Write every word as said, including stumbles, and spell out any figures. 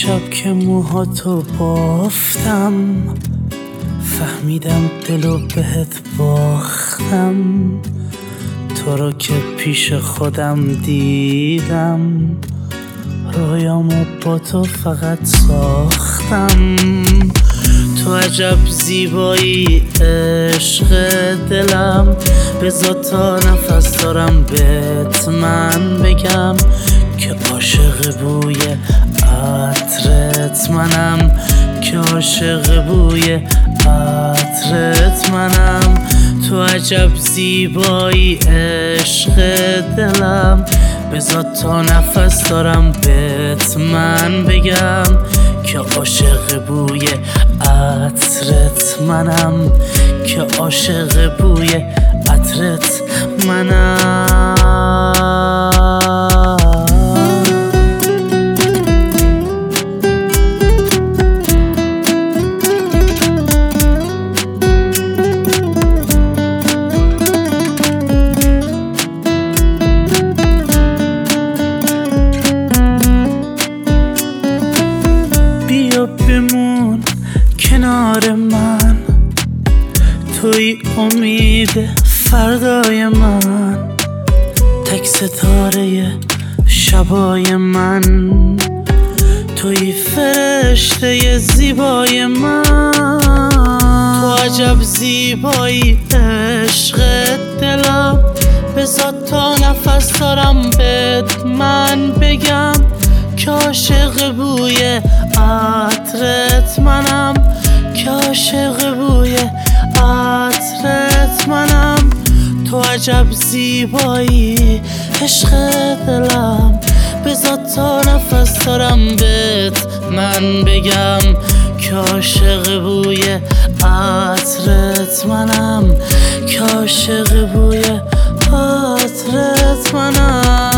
شب که موهاتو بافتم فهمیدم دلو بهت باختم، تو رو که پیش خودم دیدم، رویامو با تو فقط ساختم. تو عجب زیبایی عشق دلم، بذار تا نفس دارم بهت من بگم که عاشق بوی عطرت منم، که عاشق بوی عطرت منم. تو عجب زیبایی عشق دلم، بذار تا نفس دارم بهت من بگم که عاشق بوی عطرت منم، که عاشق بوی عطرت منم. بمون کنار من، توی امید فردای من، تک ستاره شبای من، توی فرشته زیبای من. تو عجب زیبایی عشق دلم، بذار تا نفس دارم بهت من بگم که عاشق بوی عطرت منم، که عاشق بوی عطرت منم. تو عجب زیبایی عشق دلم، بذار تا نفس دارم بهت من بگم که عاشق بوی عطرت منم، که عاشق بوی عطرت منم.